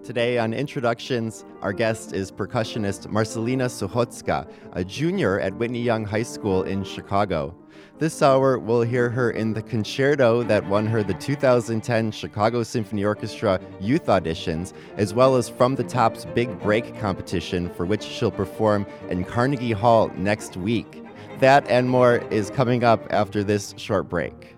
Today on Introductions, our guest is percussionist Marcelina Suchocka, a junior at Whitney Young High School in Chicago. This hour, we'll hear her in the concerto that won her the 2010 Chicago Symphony Orchestra Youth Auditions, as well as From the Top's Big Break competition, for which she'll perform in Carnegie Hall next week. That and more is coming up after this short break.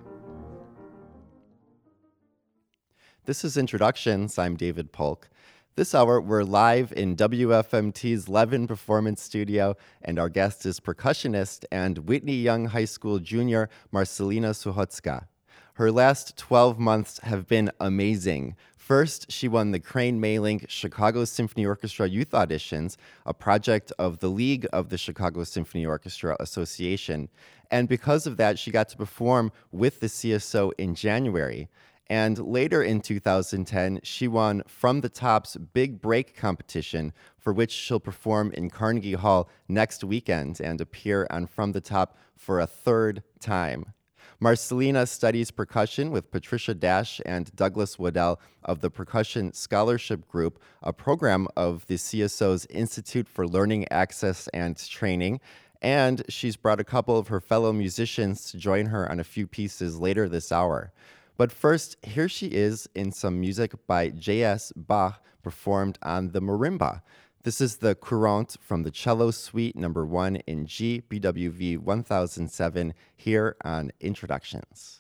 This is Introductions. I'm David Polk. This hour, we're live in WFMT's Levin Performance Studio, and our guest is percussionist and Whitney Young High School junior Marcelina Suchocka. Her last 12 months have been amazing. First, she won the Crane Maylink Chicago Symphony Orchestra Youth Auditions, a project of the League of the Chicago Symphony Orchestra Association. And because of that, she got to perform with the CSO in January. And later in 2010, she won From the Top's Big Break competition, for which she'll perform in Carnegie Hall next weekend and appear on From the Top for a third time. Marcelina studies percussion with Patricia Dash and Douglas Waddell of the Percussion Scholarship Group, a program of the CSO's Institute for Learning Access and Training. And she's brought a couple of her fellow musicians to join her on a few pieces later this hour. But first, here she is in some music by J.S. Bach performed on the marimba. This is the Courante from the Cello Suite No. 1 in G, BWV 1007, here on Introductions.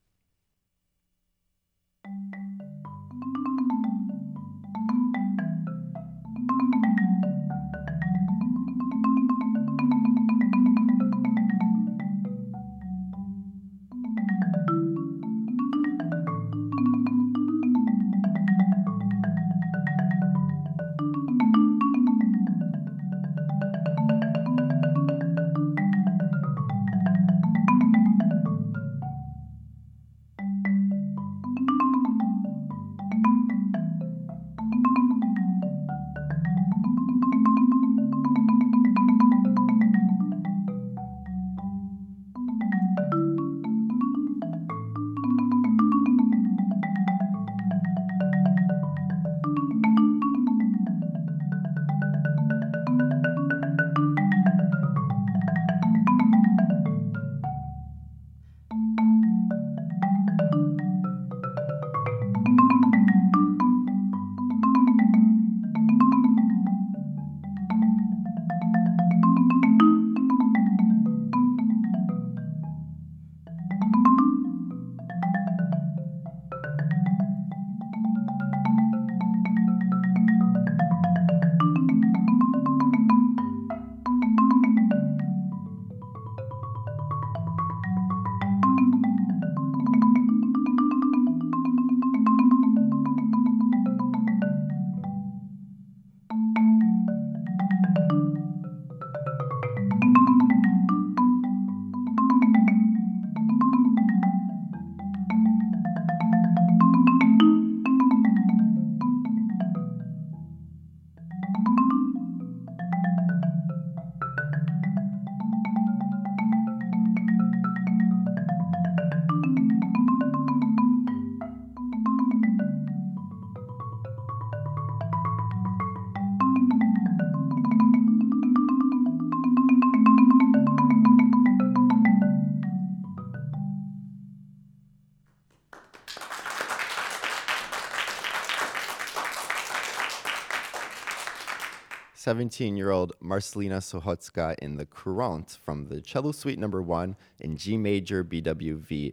Seventeen-year-old Marcelina Suchocka in the Courante from the Cello Suite No. 1 in G major BWV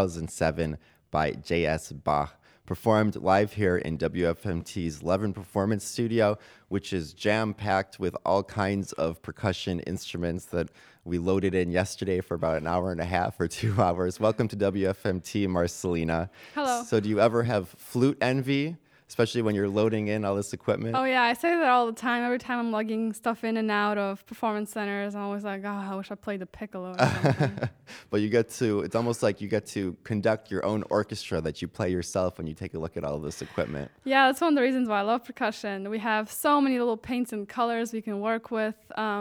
1007 by J.S. Bach, performed live here in WFMT's Levin Performance Studio, which is jam-packed with all kinds of percussion instruments that we loaded in yesterday for about an hour and a half or 2 hours. Welcome to WFMT, Marcelina. Hello. So do you ever have flute envy? Especially when you're loading in all this equipment? Oh, yeah, I say that all the time. Every time I'm lugging stuff in and out of performance centers, I'm always like, oh, I wish I played the piccolo or something. But it's almost like you get to conduct your own orchestra that you play yourself when you take a look at all of this equipment. Yeah, that's one of the reasons why I love percussion. We have so many little paints and colors we can work with.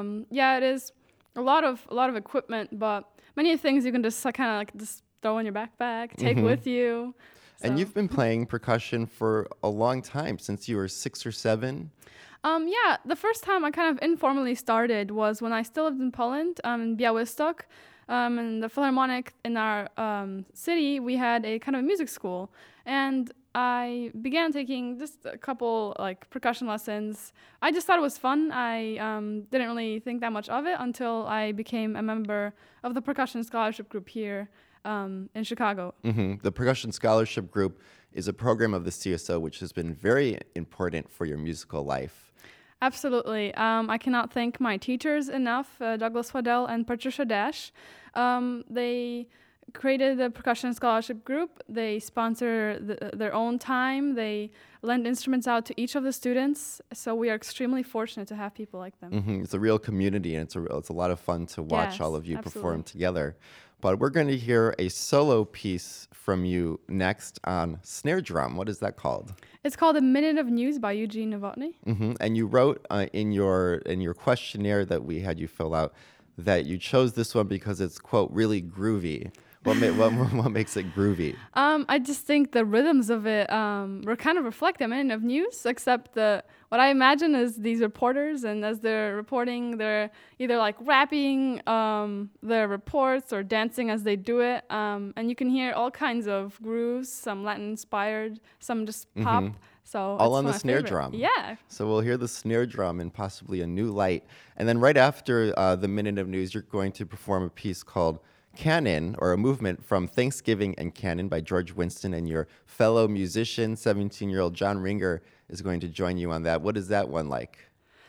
It is a lot of equipment, but many things you can just kind of like just throw in your backpack, take with you. And So. you've been playing percussion for a long time, since you were 6 or 7. Yeah, the first time I kind of informally started was when I still lived in Poland, in Białystok. In the Philharmonic in our city, we had a kind of music school. And I began taking just a couple like percussion lessons. I just thought it was fun. I didn't really think that much of it until I became a member of the percussion scholarship group here in Chicago. The Percussion Scholarship Group is a program of the CSO which has been very important for your musical life. Absolutely. I cannot thank my teachers enough, Douglas Waddell and Patricia Dash. They created the Percussion Scholarship Group. They sponsor their own time. They lend instruments out to each of the students. So we are extremely fortunate to have people like them. It's a real community, and it's a lot of fun to watch Yes, all of you absolutely. perform together. But we're going to hear a solo piece from you next on snare drum. What is that called? It's called A Minute of News by Eugene Novotny. And you wrote in your questionnaire that we had you fill out that you chose this one because it's, quote, really groovy. What makes it groovy? I just think the rhythms of it kind of reflect A Minute of News, except what I imagine is these reporters, and as they're reporting, they're either like rapping their reports or dancing as they do it. And you can hear all kinds of grooves, some Latin-inspired, some just pop. So All it's on the my snare favorite. drum. Yeah. So we'll hear the snare drum in possibly a new light. And then right after the Minute of News, you're going to perform a piece called Canon, or a movement from Thanksgiving and Canon by George Winston, and your fellow musician, 17-year-old John Ringer, is going to join you on that. What is that one like?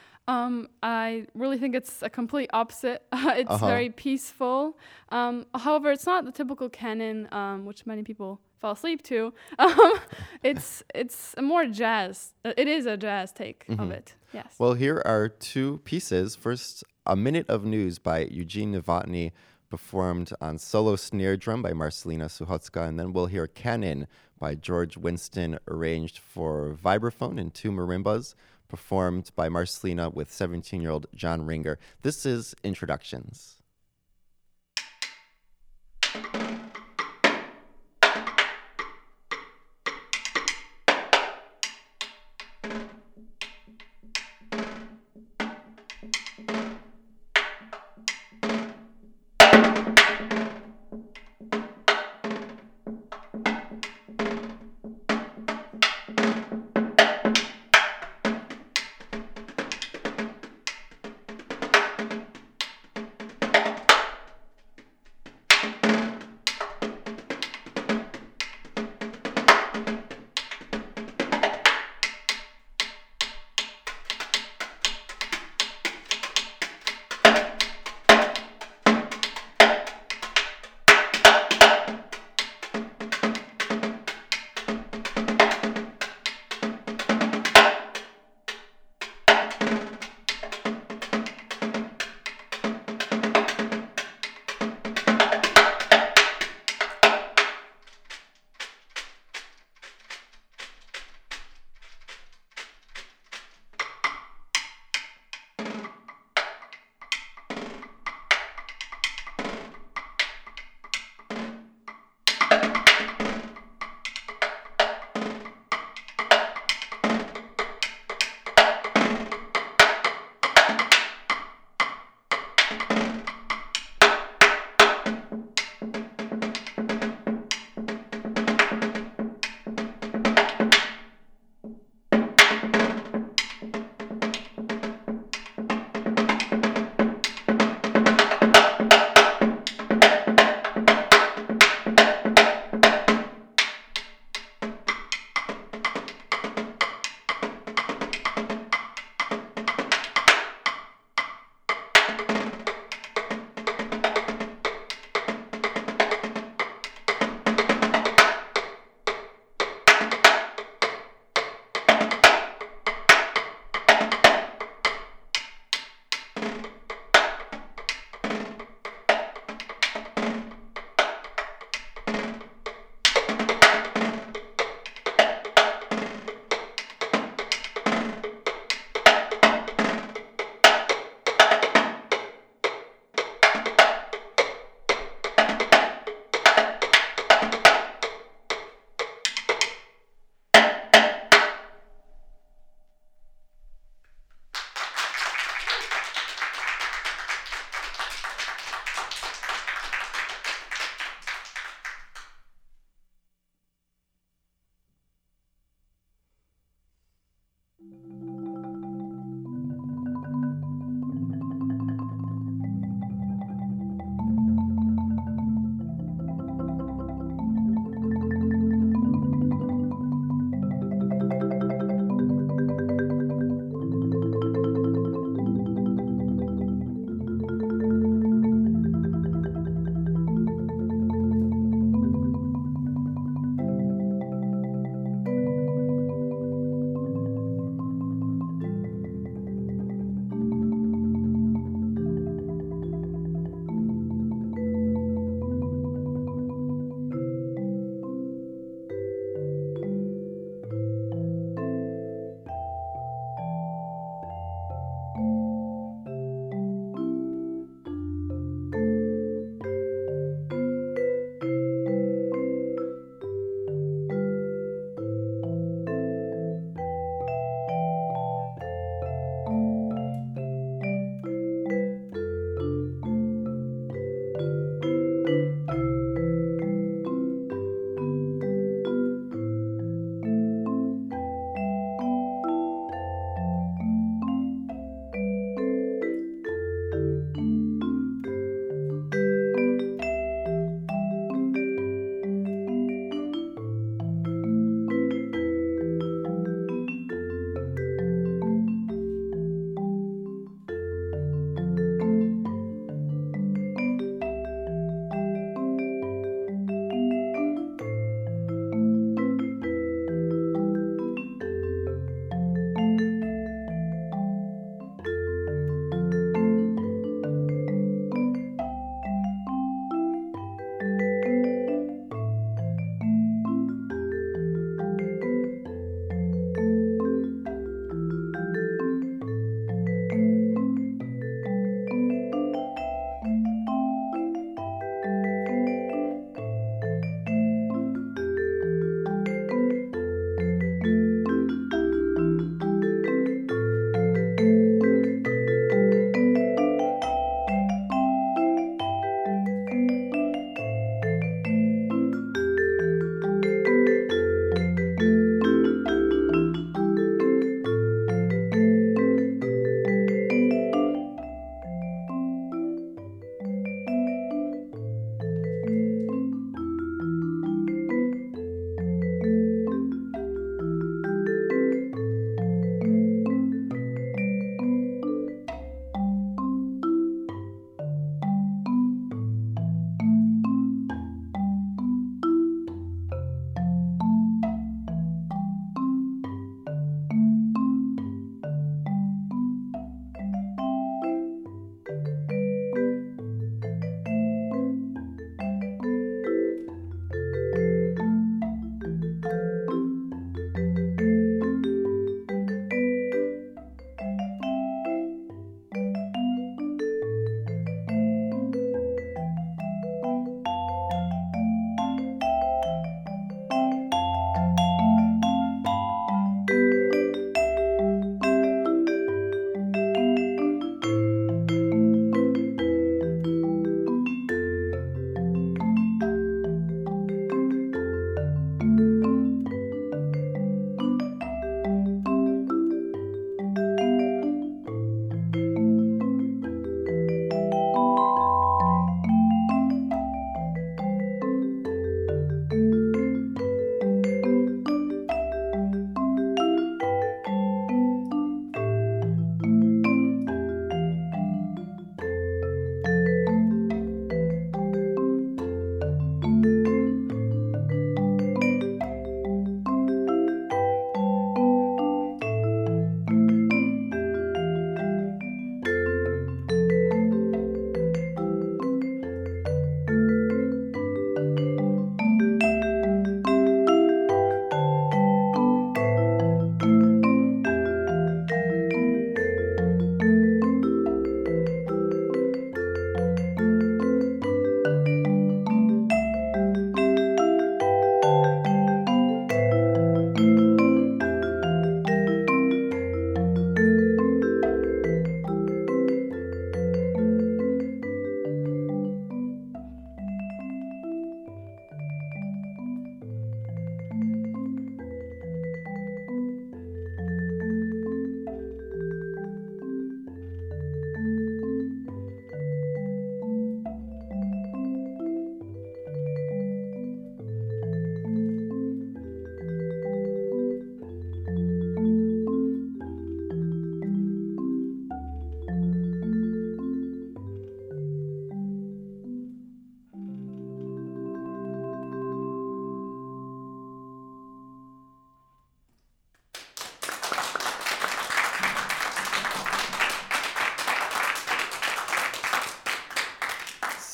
I really think it's a complete opposite. It's very peaceful. However, it's not the typical canon, which many people fall asleep to. It's a more jazz. It is a jazz take of it. Yes. Well, here are two pieces. First, A Minute of News by Eugene Novotny, performed on solo snare drum by Marcelina Suchocka, and then we'll hear Canon by George Winston, arranged for vibraphone and 2 marimbas, performed by Marcelina with 17-year-old John Ringer. This is Introductions.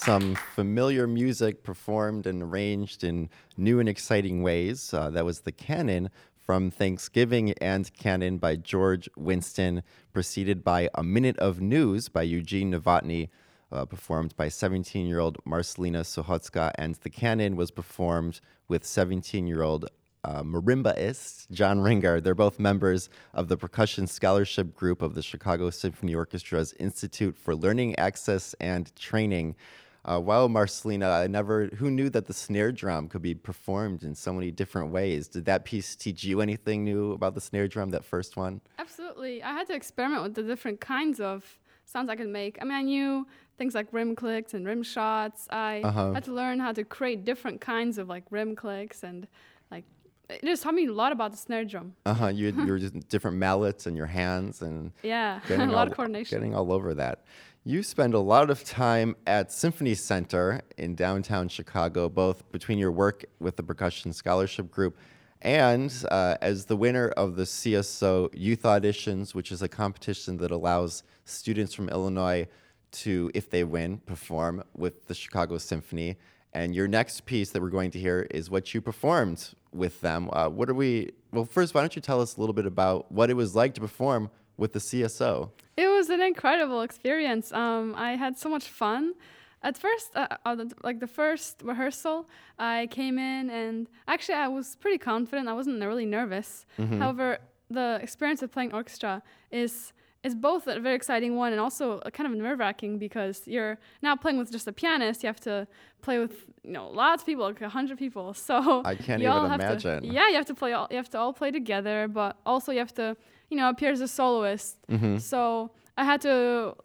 some familiar music performed and arranged in new and exciting ways. That was the Canon from Thanksgiving and Canon by George Winston, preceded by A Minute of News by Eugene Novotny, performed by 17-year-old Marcelina Suchocka, and the Canon was performed with 17-year-old marimbaist John Ringer. They're both members of the Percussion Scholarship Group of the Chicago Symphony Orchestra's Institute for Learning, Access, and Training. Wow, Marcelina, who knew that the snare drum could be performed in so many different ways? Did that piece teach you anything new about the snare drum, that first one? Absolutely. I had to experiment with the different kinds of sounds I could make. I mean, I knew things like rim clicks and rim shots. I had to learn how to create different kinds of like rim clicks, and like it just taught me a lot about the snare drum. You were just different mallets in your hands and yeah, a lot of coordination. Getting all over that. You spend a lot of time at Symphony Center in downtown Chicago, both between your work with the Percussion Scholarship Group and as the winner of the CSO Youth Auditions, which is a competition that allows students from Illinois to, if they win, perform with the Chicago Symphony. And your next piece that we're going to hear is what you performed with them. Well, first, why don't you tell us a little bit about what it was like to perform with the CSO? It was an incredible experience. I had so much fun. At first, the first rehearsal, I came in and actually I was pretty confident. I wasn't really nervous. Mm-hmm. However, the experience of playing orchestra is both a very exciting one and also a kind of nerve-wracking because you're now playing with just a pianist. You have to play with lots of people, like 100 people. So I can't even imagine. You have to play. You have to all play together, but also you have to appear as a soloist. Mm-hmm. So I had to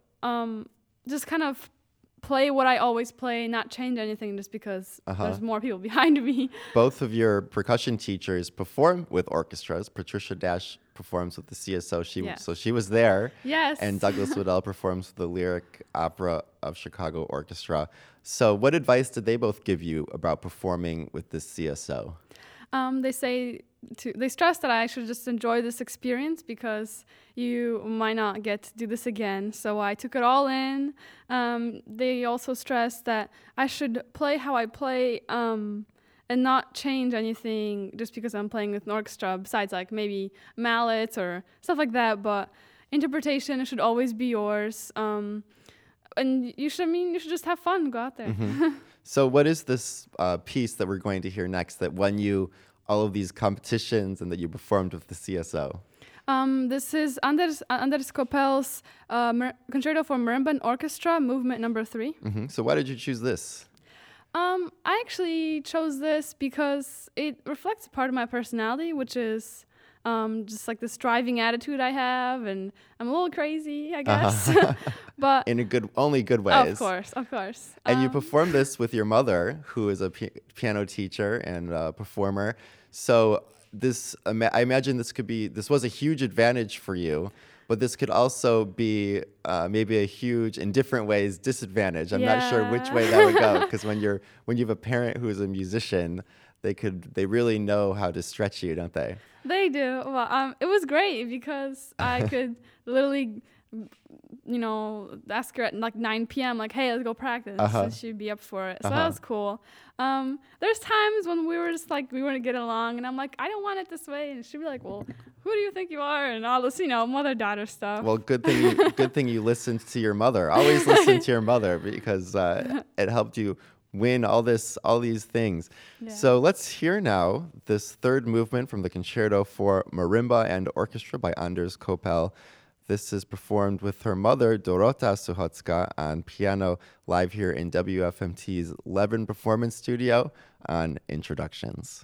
just kind of play what I always play, not change anything just because there's more people behind me. Both of your percussion teachers perform with orchestras. Patricia Dash performs with the CSO. So she was there. Yes. And Douglas Waddell performs with the Lyric Opera of Chicago Orchestra. So what advice did they both give you about performing with the CSO? They stress that I should just enjoy this experience because you might not get to do this again. So I took it all in. They also stressed that I should play how I play and not change anything just because I'm playing with an orchestra, besides like maybe mallets or stuff like that. But interpretation should always be yours. And you should just have fun, go out there. Mm-hmm. So what is this piece that we're going to hear next that won you all of these competitions and that you performed with the CSO? This is Anders Koppel's Concerto for Marimba and Orchestra, Movement Number 3. Mm-hmm. So why did you choose this? I actually chose this because it reflects a part of my personality, which is just like this driving attitude I have, and I'm a little crazy, I guess. But in only good ways. Of course. And you performed this with your mother, who is a piano teacher and performer. So I imagine this was a huge advantage for you, but this could also be maybe a huge, in different ways, disadvantage. I'm not sure which way that would go, because when you have a parent who is a musician, they really know how to stretch you, don't they? They do. Well, it was great because I could literally, ask her at like 9 p.m. like, hey, let's go practice. And she'd be up for it. So that was cool. There's times when we were just like, we wouldn't get along, and I'm like, I don't want it this way. And she'd be like, well, who do you think you are? And all this, mother-daughter stuff. Well, good thing you listened to your mother. Always listen to your mother because it helped you win all these things. Yeah. So let's hear now this third movement from the Concerto for Marimba and Orchestra by Anders Koppel. This is performed with her mother, Dorota Suchocka, on piano, live here in WFMT's Levin Performance Studio on Introductions.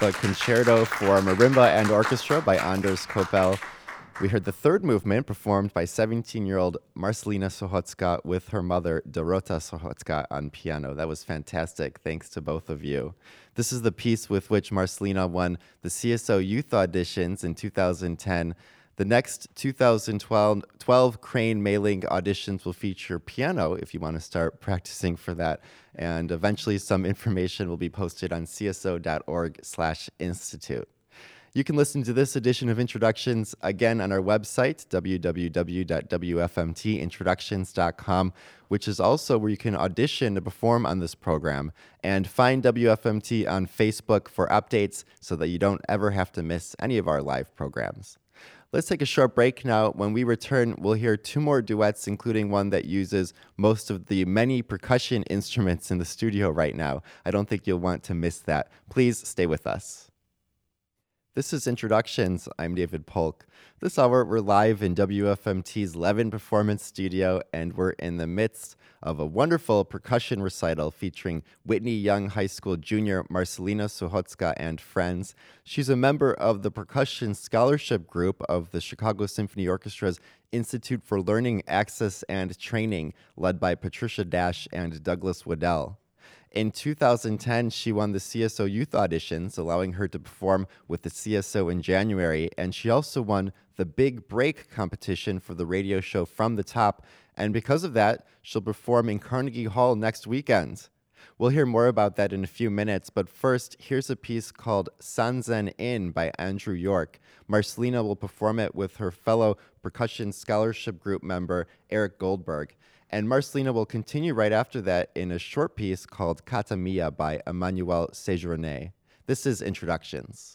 a concerto for marimba and orchestra by Anders Koppel. We heard the third movement performed by 17-year-old Marcelina Sochocka with her mother, Dorota Sochocka, on piano. That was fantastic. Thanks to both of you. This is the piece with which Marcelina won the CSO Youth Auditions in 2010. The next 2012 Crane Mailing auditions will feature piano if you want to start practicing for that. And eventually some information will be posted on cso.org/institute. You can listen to this edition of Introductions again on our website, www.wfmtintroductions.com, which is also where you can audition to perform on this program, and find WFMT on Facebook for updates so that you don't ever have to miss any of our live programs. Let's take a short break now. When we return, we'll hear two more duets, including one that uses most of the many percussion instruments in the studio right now. I don't think you'll want to miss that. Please stay with us. This is Introductions. I'm David Polk. This hour, we're live in WFMT's Levin Performance Studio, and we're in the midst of a wonderful percussion recital featuring Whitney Young High School junior Marcelina Sochocka and friends. She's a member of the Percussion Scholarship Group of the Chicago Symphony Orchestra's Institute for Learning, Access, and Training, led by Patricia Dash and Douglas Waddell. In 2010, she won the CSO Youth Auditions, allowing her to perform with the CSO in January, and she also won the Big Break competition for the radio show From the Top, and because of that, she'll perform in Carnegie Hall next weekend. We'll hear more about that in a few minutes, but first, here's a piece called Sanzen In by Andrew York. Marcelina will perform it with her fellow Percussion Scholarship Group member, Eric Goldberg. And Marcelina will continue right after that in a short piece called Cata Mia by Emmanuel Séjourné. This is Introductions.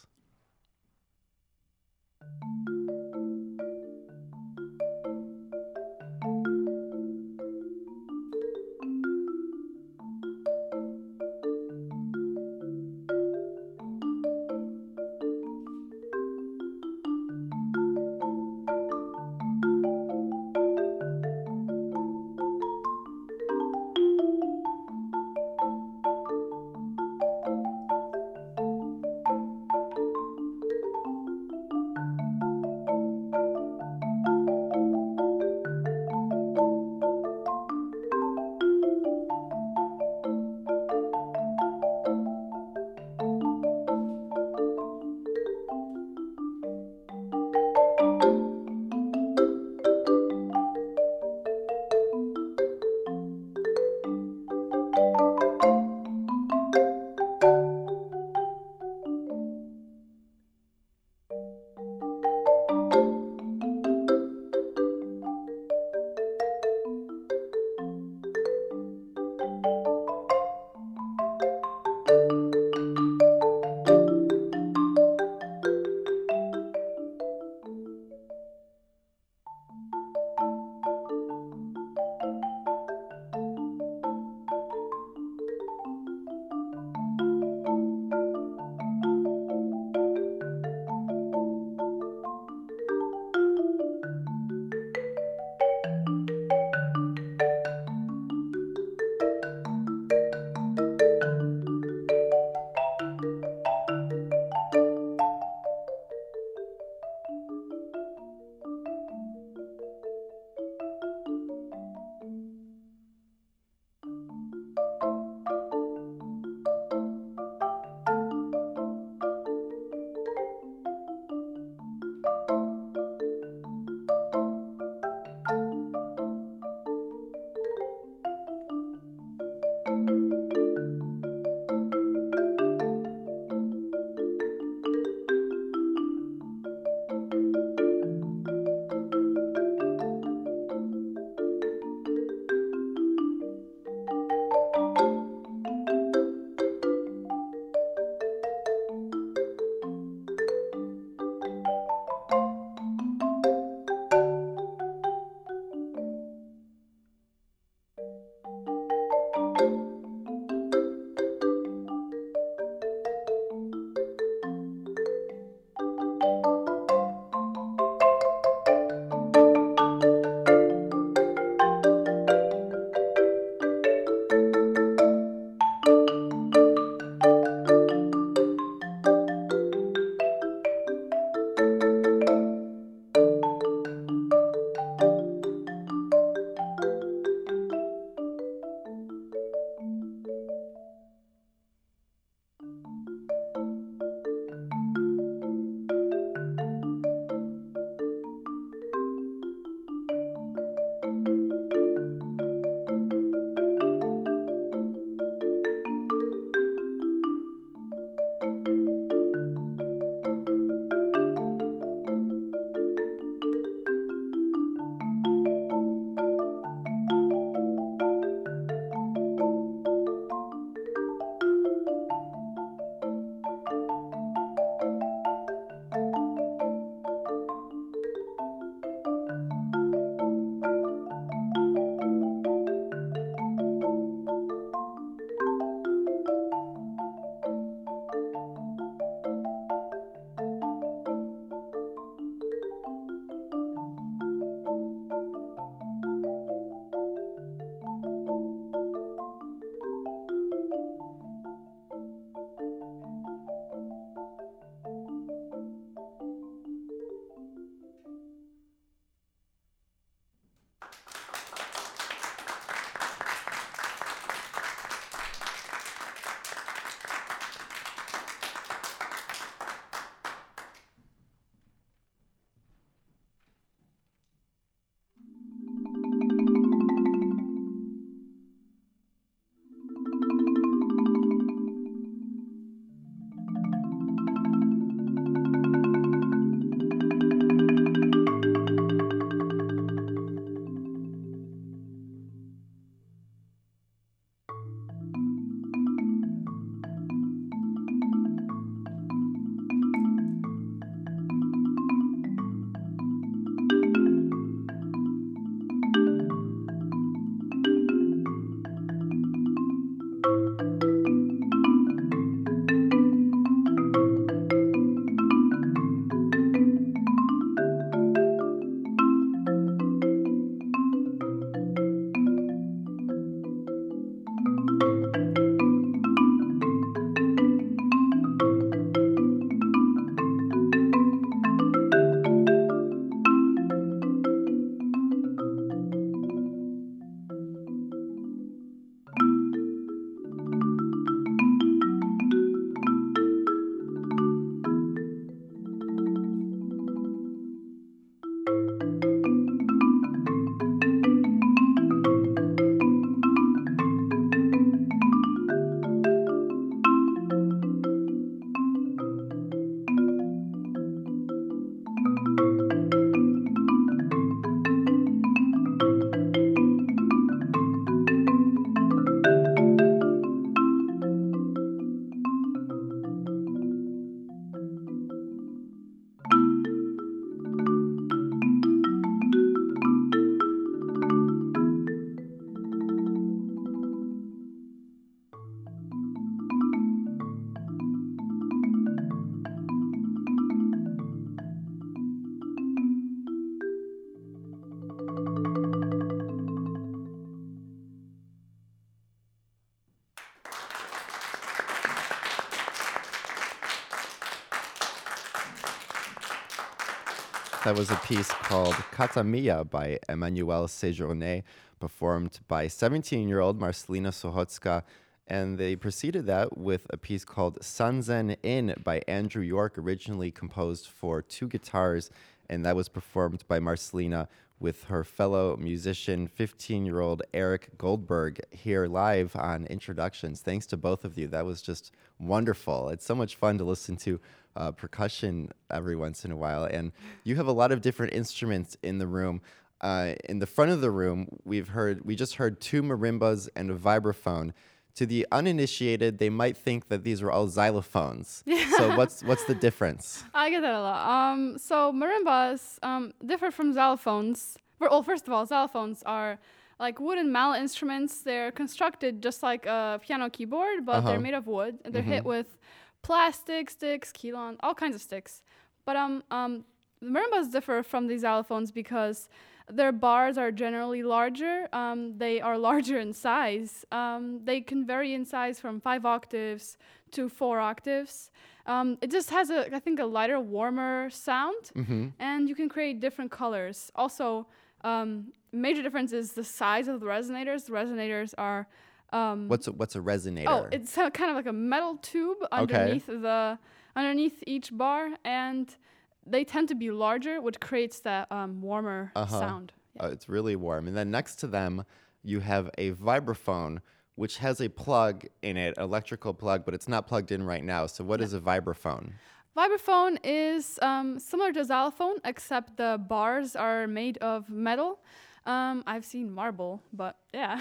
That was a piece called Katamia by Emmanuel Séjourné, performed by 17-year-old Marcelina Sochocka. And they preceded that with a piece called Sanzen In by Andrew York, originally composed for 2 guitars. And that was performed by Marcelina with her fellow musician, 15-year-old Eric Goldberg, here live on Introductions. Thanks to both of you. That was just wonderful. It's so much fun to listen to percussion every once in a while. And you have a lot of different instruments in the room. In the front of the room, we just heard 2 marimbas and a vibraphone. To the uninitiated, they might think that these are all xylophones. Yeah. So what's the difference? I get that a lot. So marimbas differ from xylophones. Well, first of all, xylophones are like wooden mallet instruments. They're constructed just like a piano keyboard, but they're made of wood. They're hit with plastic sticks, keylon, all kinds of sticks. But the marimbas differ from the xylophones because their bars are generally larger. They are larger in size. They can vary in size from 5 octaves to 4 octaves. It just has I think a lighter, warmer sound, and you can create different colors. Also, major difference is the size of the resonators. The resonators are What's a resonator? Oh, it's kind of like a metal tube underneath each bar, and they tend to be larger, which creates that warmer sound. Yeah. It's really warm. And then next to them, you have a vibraphone, which has a plug in it, electrical plug, but it's not plugged in right now. So what is a vibraphone? Vibraphone is similar to xylophone, except the bars are made of metal. I've seen marble, but yeah.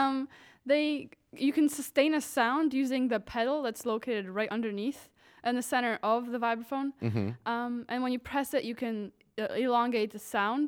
You can sustain a sound using the pedal that's located right underneath in the center of the vibraphone. And when you press it, you can elongate the sound.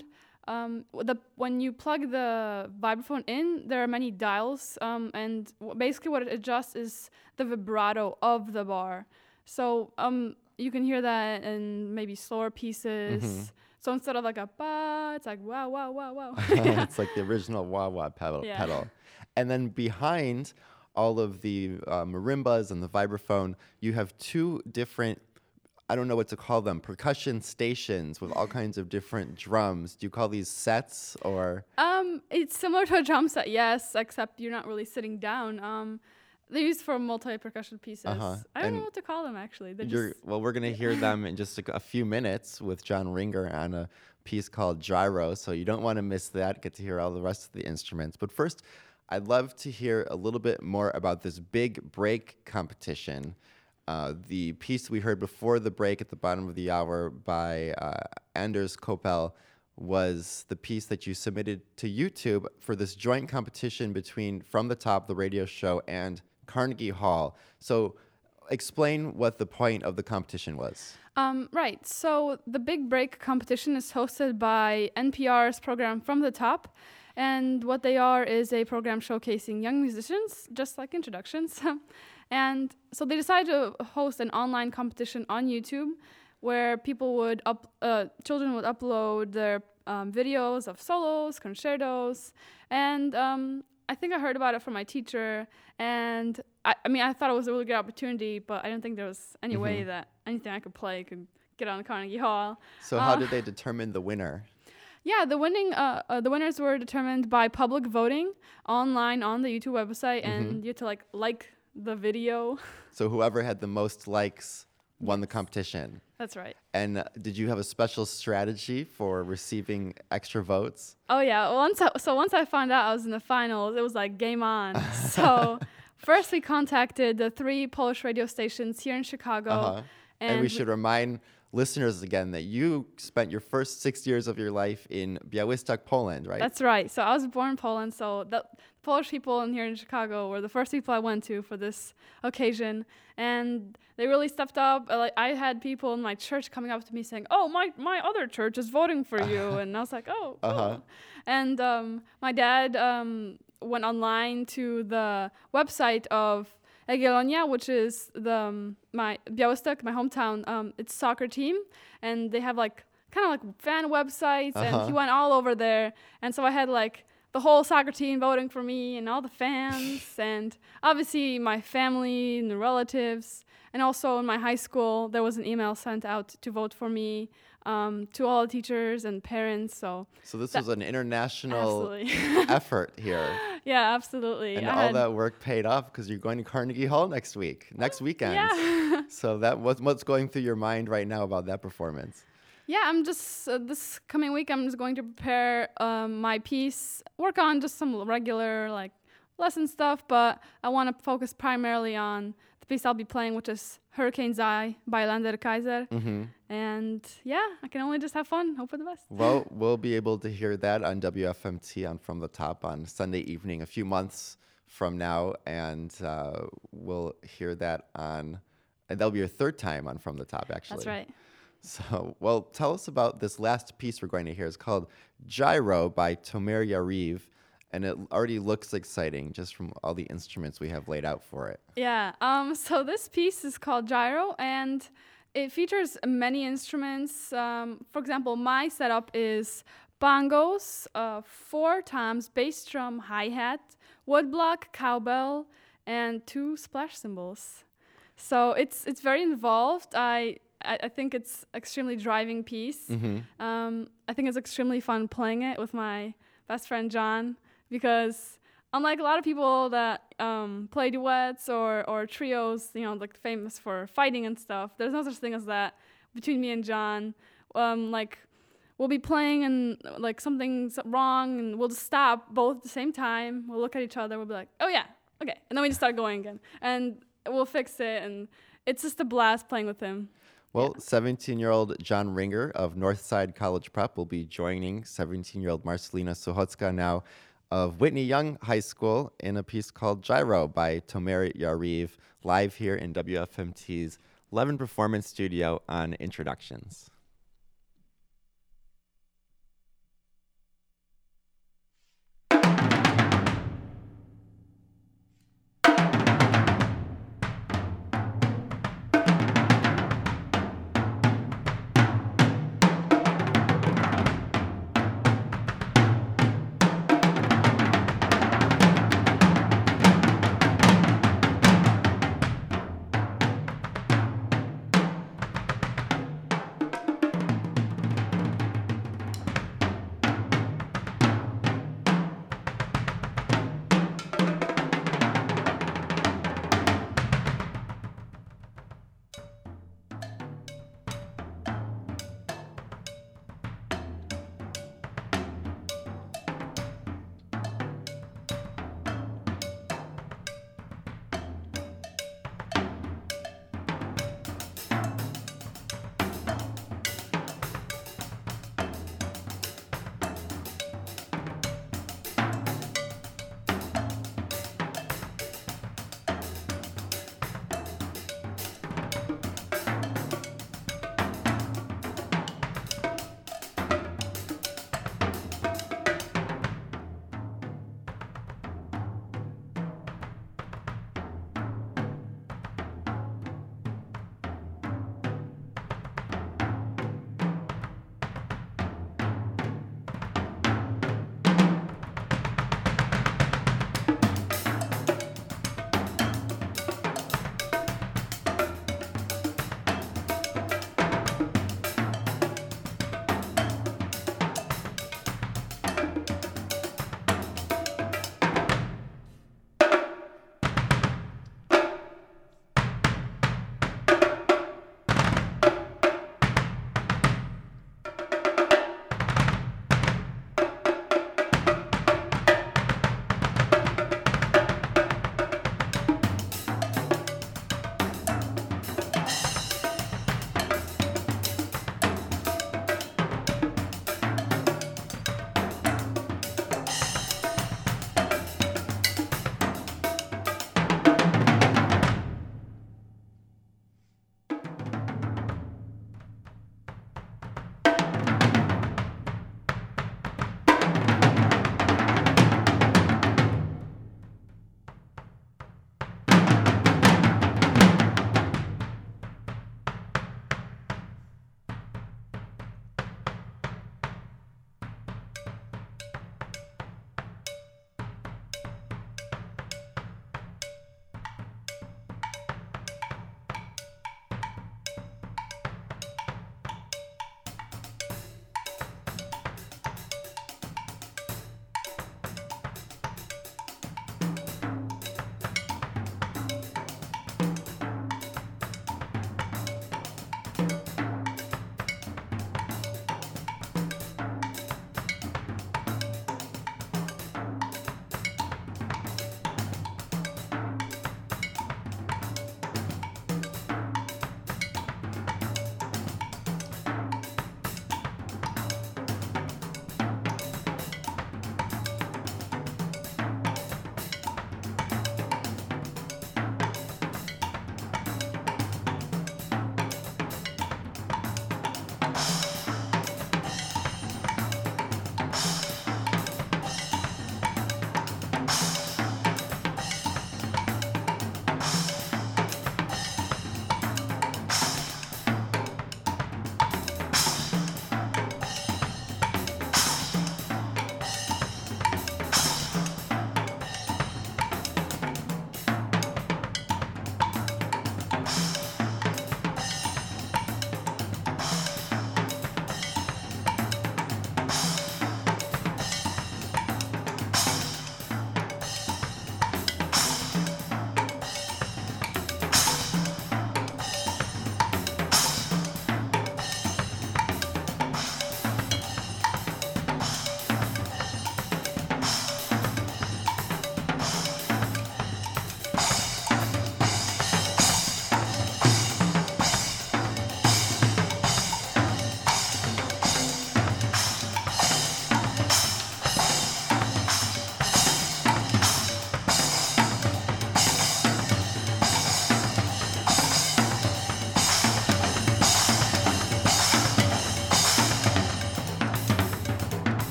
When you plug the vibraphone in, there are many dials, and basically what it adjusts is the vibrato of the bar. So you can hear that in maybe slower pieces. So instead of like a ba, it's like wow, wow, wow, wow. It's like the original wah-wah pedal. And then behind all of the marimbas and the vibraphone, you have 2 different, I don't know what to call them, percussion stations with all kinds of different drums. Do you call these sets or? It's similar to a drum set, yes, except you're not really sitting down. They're used for multi-percussion pieces. I don't know what to call them, actually. Well, we're going to hear them in just a few minutes with John Ringer on a piece called Gyro, so you don't want to miss that. Get to hear all the rest of the instruments. But first, I'd love to hear a little bit more about this big break competition. The piece we heard before the break at the bottom of the hour by Anders Koppel was the piece that you submitted to YouTube for this joint competition between From the Top, the radio show, and Carnegie Hall. So explain what the point of the competition was. Right. So the Big Break competition is hosted by NPR's program From the Top. And what they are is a program showcasing young musicians, just like Introductions. And so they decided to host an online competition on YouTube where children would upload their videos of solos, concertos, and I think I heard about it from my teacher, and I thought it was a really good opportunity, but I didn't think there was any way that anything I could play could get on Carnegie Hall. So how did they determine the winner? Yeah, the winners were determined by public voting online on the YouTube website, and you had to like the video. So whoever had the most likes won the competition. That's right. And did you have a special strategy for receiving extra votes? Oh yeah. Once I found out I was in the finals, it was like game on. So first we contacted the 3 Polish radio stations here in Chicago. And we should remind listeners again that you spent your first 6 years of your life in Białystok, Poland, right? That's right. So I was born in Poland. So the Polish people in here in Chicago were the first people I went to for this occasion. And they really stepped up. I had people in my church coming up to me saying, "Oh, my other church is voting for you." And I was like, "Oh, cool." And my dad went online to the website of Jagiellonia, which is my Białystok, my hometown. It's soccer team, and they have kind of like fan websites, and he went all over there. And so I had the whole soccer team voting for me, and all the fans, and obviously my family and the relatives. And also in my high school, there was an email sent out to vote for me. to all the teachers and parents. So this was an international absolutely. effort here. Yeah, absolutely. And all that work paid off because you're going to Carnegie Hall next weekend. Yeah. So what's going through your mind right now about that performance? Yeah, I'm just, this coming week, I'm just going to prepare my piece, work on just some regular, like, lesson stuff, but I want to focus primarily on the piece I'll be playing, which is Hurricane Zai by Lander Kaiser. Mm-hmm. And yeah, I can only just have fun, hope for the best. Well, we'll be able to hear that on WFMT on From the Top on Sunday evening, a few months from now, and we'll hear that and that'll be your third time on From the Top, actually. That's right. So, well, tell us about this last piece we're going to hear. It's called Gyro by Tomer Yariv, and it already looks exciting just from all the instruments we have laid out for it. Yeah, so this piece is called Gyro, and it features many instruments. For example, my setup is bongos, 4 toms, bass drum, hi-hat, woodblock, cowbell, and 2 splash cymbals. So it's very involved. I think it's extremely driving piece. Mm-hmm. I think it's extremely fun playing it with my best friend John, because unlike a lot of people that play duets or trios, like famous for fighting and stuff, there's no such thing as that between me and John. Like, we'll be playing and like something's wrong and we'll just stop both at the same time. We'll look at each other. We'll be like, oh yeah, okay. And then we just start going again and we'll fix it. And it's just a blast playing with him. Well, 17-year-old John Ringer of Northside College Prep will be joining 17-year-old Marcelina Suchocka now of Whitney Young High School in a piece called Gyro by Tomer Yariv, live here in WFMT's 11 Performance Studio on Introductions.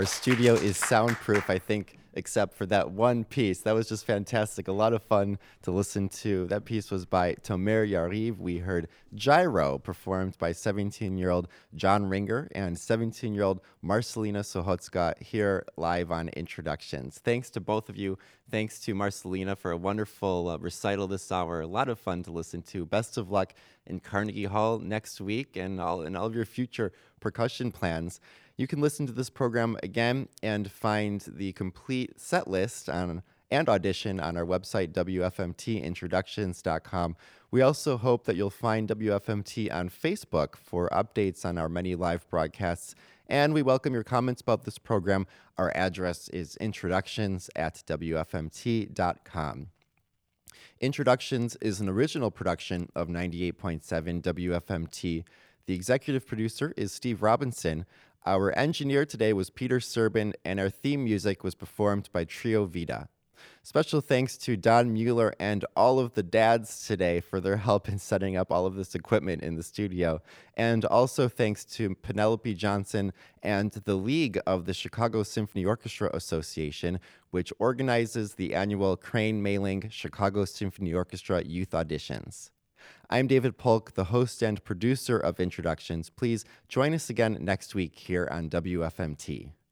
Our studio is soundproof, I think, except for that one piece. That was just fantastic. A lot of fun to listen to. That piece was by Tomer Yariv. We heard Gyro, performed by 17-year-old John Ringer and 17-year-old Marcelina Sohotska here live on Introductions. Thanks to both of you. Thanks to Marcelina for a wonderful recital this hour. A lot of fun to listen to. Best of luck in Carnegie Hall next week and all of your future percussion plans. You can listen to this program again and find the complete set list and audition on our website, WFMTintroductions.com. We also hope that you'll find WFMT on Facebook for updates on our many live broadcasts. And we welcome your comments about this program. Our address is introductions@WFMT.com. Introductions is an original production of 98.7 WFMT. The executive producer is Steve Robinson. Our engineer today was Peter Serbin, and our theme music was performed by Trio Vita. Special thanks to Don Mueller and all of the dads today for their help in setting up all of this equipment in the studio. And also thanks to Penelope Johnson and the League of the Chicago Symphony Orchestra Association, which organizes the annual Crane Mailing Chicago Symphony Orchestra Youth Auditions. I'm David Polk, the host and producer of Introductions. Please join us again next week here on WFMT.